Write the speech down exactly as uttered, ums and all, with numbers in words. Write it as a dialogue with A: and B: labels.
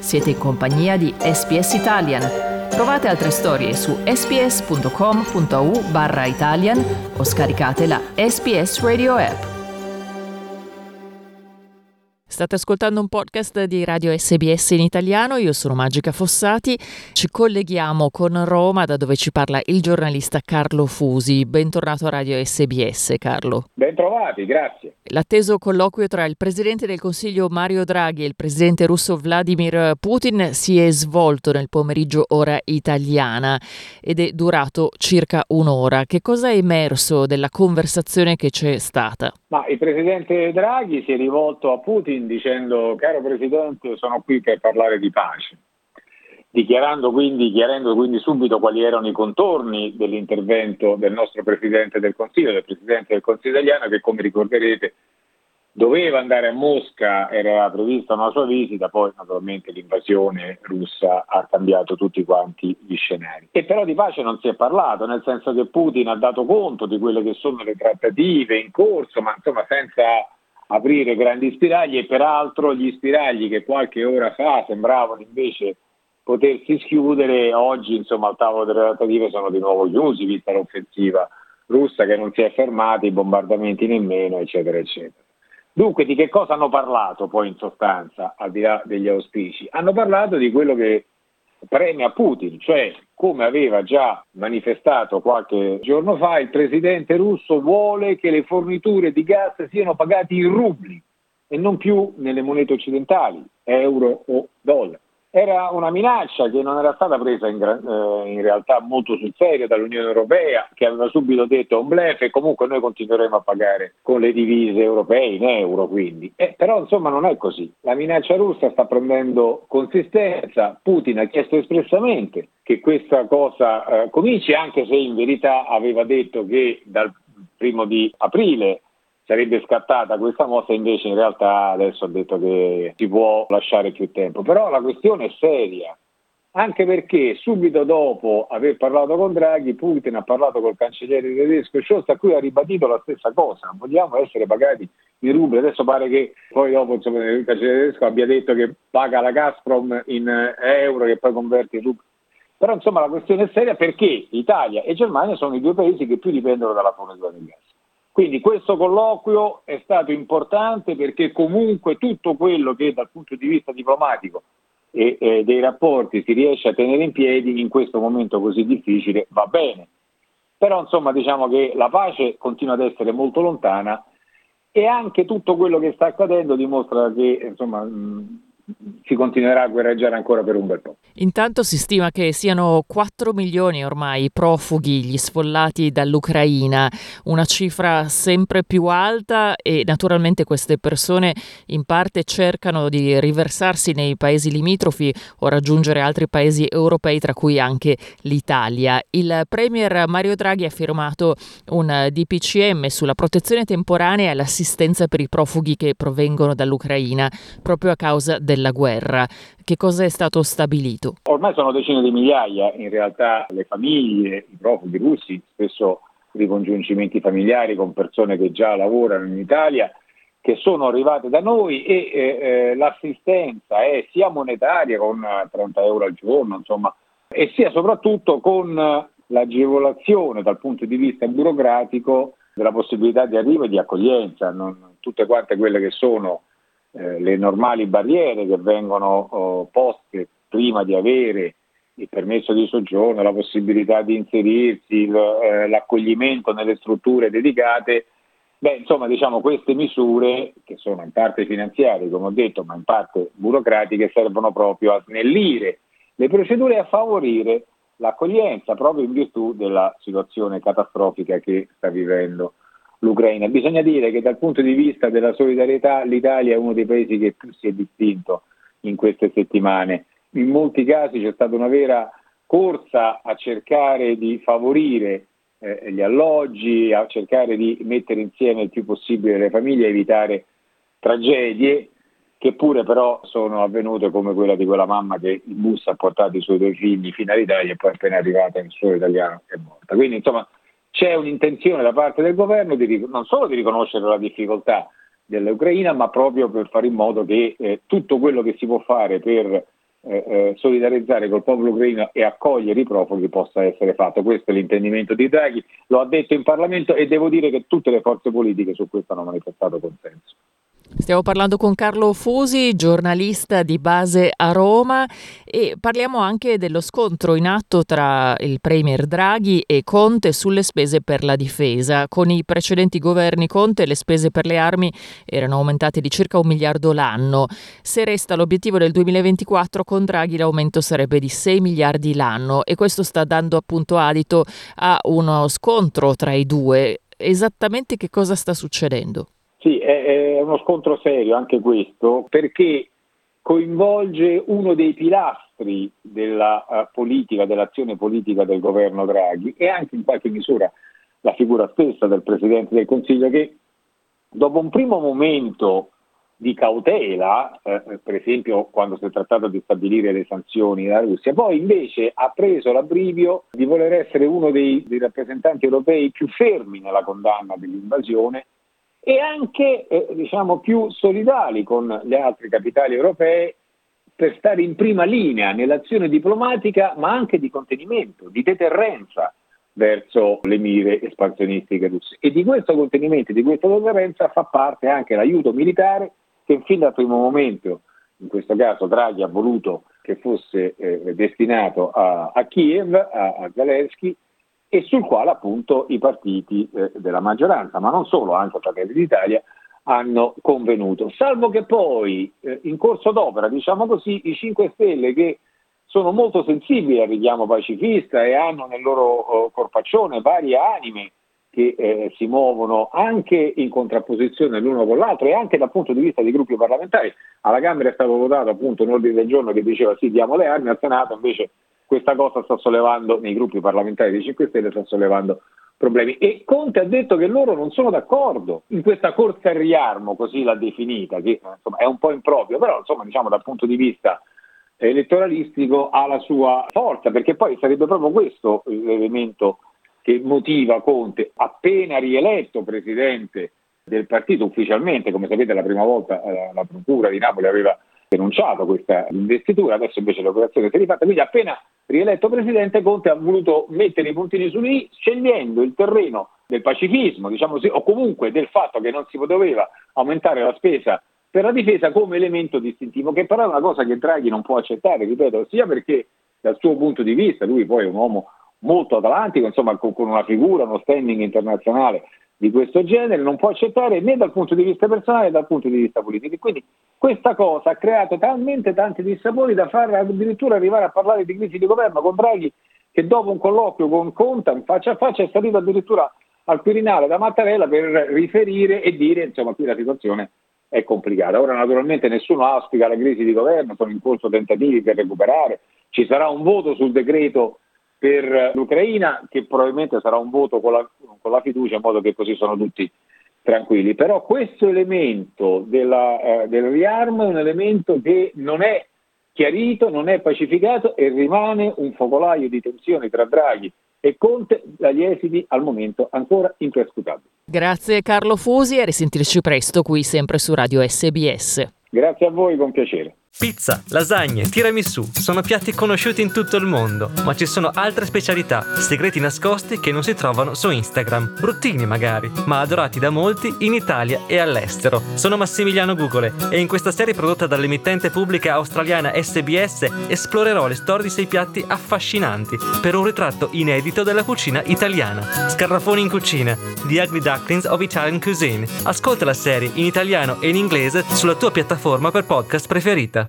A: Siete in compagnia di S B S Italian. Trovate altre storie su sbs.com.au barra Italian o scaricate la S B S Radio app. State ascoltando un podcast di Radio S B S in italiano, io sono Magica Fossati, ci colleghiamo con Roma da dove ci parla il giornalista Carlo Fusi. Bentornato a Radio S B S, Carlo.
B: Bentrovati, grazie.
A: L'atteso colloquio tra il Presidente del Consiglio Mario Draghi e il Presidente russo Vladimir Putin si è svolto nel pomeriggio ora italiana ed è durato circa un'ora. Che cosa è emerso della conversazione che c'è stata?
B: Ma il Presidente Draghi si è rivolto a Putin dicendo: caro Presidente, sono qui per parlare di pace, dichiarando quindi, chiarendo quindi subito quali erano i contorni dell'intervento del nostro Presidente del Consiglio, del Presidente del Consiglio italiano, che come ricorderete doveva andare a Mosca, era prevista una sua visita, poi naturalmente l'invasione russa ha cambiato tutti quanti gli scenari. E però di pace non si è parlato, nel senso che Putin ha dato conto di quelle che sono le trattative in corso, ma insomma senza aprire grandi spiragli, e peraltro gli spiragli che qualche ora fa sembravano invece potersi schiudere, oggi insomma al tavolo delle trattative sono di nuovo chiusi, vista l'offensiva russa che non si è fermata, i bombardamenti nemmeno, eccetera eccetera. Dunque di che cosa hanno parlato poi in sostanza, al di là degli auspici? Hanno parlato di quello che preme a Putin, cioè come aveva già manifestato qualche giorno fa, il presidente russo vuole che le forniture di gas siano pagate in rubli e non più nelle monete occidentali, euro o dollaro. Era una minaccia che non era stata presa in, eh, in realtà molto sul serio dall'Unione Europea, che aveva subito detto è un bluff e comunque noi continueremo a pagare con le divise europee, in euro quindi. Eh, però insomma non è così. La minaccia russa sta prendendo consistenza. Putin ha chiesto espressamente che questa cosa eh, cominci, anche se in verità aveva detto che dal primo di aprile sarebbe scattata questa mossa, invece in realtà adesso ha detto che si può lasciare più tempo. Però la questione è seria, anche perché subito dopo aver parlato con Draghi, Putin ha parlato col cancelliere tedesco Scholz, a cui ha ribadito la stessa cosa: vogliamo essere pagati in rubli. Adesso pare che poi dopo insomma, il cancelliere tedesco abbia detto che paga la Gazprom in euro che poi converte in rubli. Però insomma la questione è seria, perché Italia e Germania sono i due paesi che più dipendono dalla fornitura del gas. Quindi questo colloquio è stato importante perché comunque tutto quello che dal punto di vista diplomatico e, e dei rapporti si riesce a tenere in piedi in questo momento così difficile va bene. Però insomma diciamo che la pace continua ad essere molto lontana, e anche tutto quello che sta accadendo dimostra che insomma mh, si continuerà a guerreggiare ancora per un bel po'.
A: Intanto si stima che siano quattro milioni ormai i profughi, gli sfollati dall'Ucraina, una cifra sempre più alta, e naturalmente queste persone in parte cercano di riversarsi nei paesi limitrofi o raggiungere altri paesi europei, tra cui anche l'Italia. Il premier Mario Draghi ha firmato un D P C M sulla protezione temporanea e l'assistenza per i profughi che provengono dall'Ucraina proprio a causa della guerra. Che cosa è stato stabilito?
B: Ormai sono decine di migliaia in realtà le famiglie, i profughi russi, spesso ricongiungimenti familiari con persone che già lavorano in Italia, che sono arrivate da noi, e eh, l'assistenza è sia monetaria con trenta euro al giorno, insomma, e sia soprattutto con l'agevolazione dal punto di vista burocratico della possibilità di arrivo e di accoglienza, non tutte quante quelle che sono Eh, le normali barriere che vengono oh, poste prima di avere il permesso di soggiorno, la possibilità di inserirsi, il, eh, l'accoglimento nelle strutture dedicate. Beh, insomma, diciamo, queste misure, che sono in parte finanziarie, come ho detto, ma in parte burocratiche, servono proprio a snellire le procedure e a favorire l'accoglienza, proprio in virtù della situazione catastrofica che sta vivendo l'Ucraina. Bisogna dire che dal punto di vista della solidarietà l'Italia è uno dei paesi che più si è distinto in queste settimane. In molti casi c'è stata una vera corsa a cercare di favorire eh, gli alloggi, a cercare di mettere insieme il più possibile le famiglie e evitare tragedie che pure però sono avvenute, come quella di quella mamma che il bus ha portato i suoi due figli fino all'Italia e poi appena arrivata in suolo italiano è morta. Quindi insomma c'è un'intenzione da parte del governo di, non solo di riconoscere la difficoltà dell'Ucraina, ma proprio per fare in modo che eh, tutto quello che si può fare per eh, eh, solidarizzare col popolo ucraino e accogliere i profughi possa essere fatto. Questo è l'intendimento di Draghi, lo ha detto in Parlamento e devo dire che tutte le forze politiche su questo hanno manifestato consenso.
A: Stiamo parlando con Carlo Fusi, giornalista di base a Roma, e parliamo anche dello scontro in atto tra il premier Draghi e Conte sulle spese per la difesa. Con i precedenti governi Conte le spese per le armi erano aumentate di circa un miliardo l'anno. Se resta l'obiettivo del duemilaventiquattro, con Draghi l'aumento sarebbe di sei miliardi l'anno, e questo sta dando appunto adito a uno scontro tra i due. Esattamente che cosa sta succedendo?
B: Sì, è, è uno scontro serio anche questo, perché coinvolge uno dei pilastri della uh, politica, dell'azione politica del governo Draghi, e anche in qualche misura la figura stessa del Presidente del Consiglio, che dopo un primo momento di cautela, eh, per esempio quando si è trattato di stabilire le sanzioni alla Russia, poi invece ha preso l'abbrivio di voler essere uno dei, dei rappresentanti europei più fermi nella condanna dell'invasione, e anche eh, diciamo più solidali con le altre capitali europee, per stare in prima linea nell'azione diplomatica, ma anche di contenimento, di deterrenza verso le mire espansionistiche russe. E di questo contenimento, di questa deterrenza fa parte anche l'aiuto militare che fin dal primo momento, in questo caso Draghi ha voluto che fosse eh, destinato a, a Kiev, a, a Zelensky, e sul quale appunto i partiti eh, della maggioranza, ma non solo, anche Fratelli d'Italia, hanno convenuto. Salvo che poi, eh, in corso d'opera, diciamo così, i cinque Stelle, che sono molto sensibili al richiamo pacifista e hanno nel loro oh, corpaccione varie anime che eh, si muovono anche in contrapposizione l'uno con l'altro, e anche dal punto di vista dei gruppi parlamentari. Alla Camera è stato votato appunto un ordine del giorno che diceva sì, diamo le armi, al Senato invece questa cosa sta sollevando, nei gruppi parlamentari dei cinque Stelle, sta sollevando problemi. E Conte ha detto che loro non sono d'accordo in questa corsa al riarmo, così l'ha definita, che insomma è un po' improprio, però insomma diciamo dal punto di vista elettoralistico ha la sua forza, perché poi sarebbe proprio questo l'elemento che motiva Conte, appena rieletto presidente del partito ufficialmente. Come sapete, la prima volta eh, la procura di Napoli aveva denunciato questa investitura, adesso invece l'operazione si è rifatta, quindi appena rieletto presidente Conte ha voluto mettere i puntini su i, scegliendo il terreno del pacifismo, diciamo così, o comunque del fatto che non si poteva aumentare la spesa per la difesa come elemento distintivo, che però è una cosa che Draghi non può accettare, ripeto, sia perché dal suo punto di vista, lui poi è un uomo molto atalantico, insomma con, con una figura, uno standing internazionale di questo genere, non può accettare né dal punto di vista personale né dal punto di vista politico. E quindi questa cosa ha creato talmente tanti dissapori da far addirittura arrivare a parlare di crisi di governo con Draghi, che dopo un colloquio con Conte faccia a faccia è salito addirittura al Quirinale da Mattarella per riferire e dire insomma qui la situazione è complicata. Ora naturalmente nessuno auspica la crisi di governo, sono in corso tentativi per recuperare, ci sarà un voto sul decreto per l'Ucraina che probabilmente sarà un voto con la, con la fiducia, in modo che così sono tutti tranquilli. Però questo elemento della, eh, del riarmo è un elemento che non è chiarito, non è pacificato e rimane un focolaio di tensione tra Draghi e Conte, dagli esiti al momento ancora imprescrutabili.
A: Grazie Carlo Fusi, e a risentirci presto qui sempre su Radio S B S.
B: Grazie a voi, con piacere.
C: Pizza, lasagne, tiramisù sono piatti conosciuti in tutto il mondo, ma ci sono altre specialità, segreti nascosti che non si trovano su Instagram, bruttini magari, ma adorati da molti in Italia e all'estero. Sono Massimiliano Gugole e in questa serie prodotta dall'emittente pubblica australiana S B S esplorerò le storie di sei piatti affascinanti per un ritratto inedito della cucina italiana. Scarrafoni in cucina, The Ugly Ducklings of Italian Cuisine. Ascolta la serie in italiano e in inglese sulla tua piattaforma per podcast preferita.